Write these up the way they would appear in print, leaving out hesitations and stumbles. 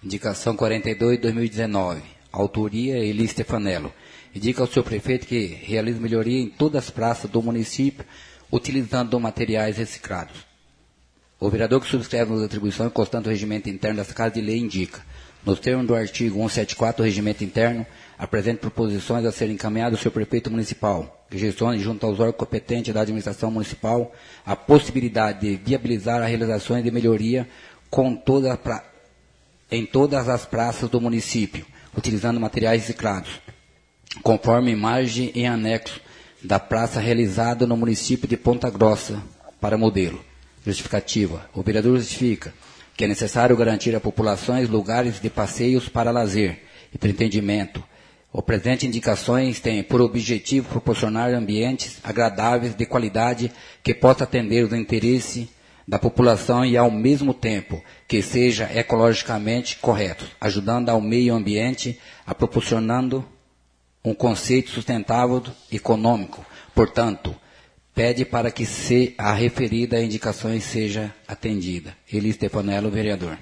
Indicação 42, 2019. Autoria, Eli Stefanello. Indica ao senhor prefeito que realize melhoria em todas as praças do município, utilizando materiais reciclados. O vereador que subscreve nas atribuições constante o regimento interno dessa Casa de Lei indica, nos termos do artigo 174 do regimento interno, apresente proposições a serem encaminhadas ao senhor prefeito municipal, que gestione junto aos órgãos competentes da administração municipal a possibilidade de viabilizar as realizações de melhoria em todas as praças do município, utilizando materiais reciclados, conforme imagem em anexo da praça realizada no município de Ponta Grossa, para modelo. Justificativa. O vereador justifica que é necessário garantir à população lugares de passeios para lazer e pretendimento. O presente indicações tem por objetivo proporcionar ambientes agradáveis de qualidade que possa atender os interesses da população e ao mesmo tempo que seja ecologicamente correto, ajudando ao meio ambiente a proporcionando um conceito sustentável econômico. Portanto, pede para que a referida indicações seja atendida. Eli Stefanello, vereador.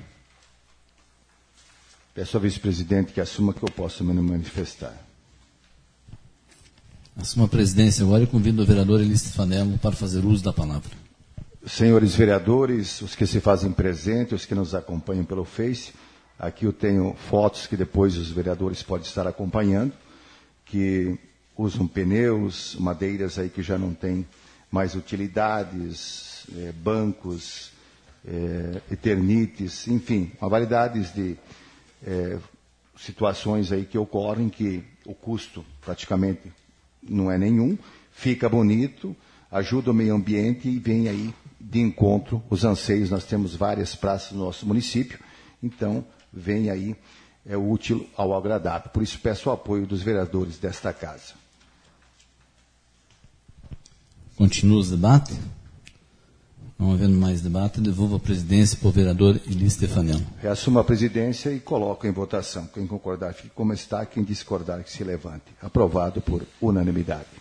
Peço ao vice-presidente que assuma que eu possa me manifestar. Assuma a presidência agora e convido o vereador Eli Stefanello para fazer uso da palavra. Senhores vereadores, os que se fazem presentes, os que nos acompanham pelo Face, aqui eu tenho fotos que depois os vereadores podem estar acompanhando, que usam pneus, madeiras aí que já não têm mais utilidades, bancos, eternites, enfim, uma variedade de situações aí que ocorrem que o custo praticamente não é nenhum, fica bonito, ajuda o meio ambiente e vem aí de encontro os anseios. Nós temos várias praças no nosso município, então vem aí útil ao agradável. Por isso peço o apoio dos vereadores desta casa. Continua os debates? Não havendo mais debate, devolvo a presidência para o vereador Eli Stefanello. Reassumo a presidência e coloco em votação. Quem concordar fique como está, quem discordar que se levante. Aprovado por unanimidade.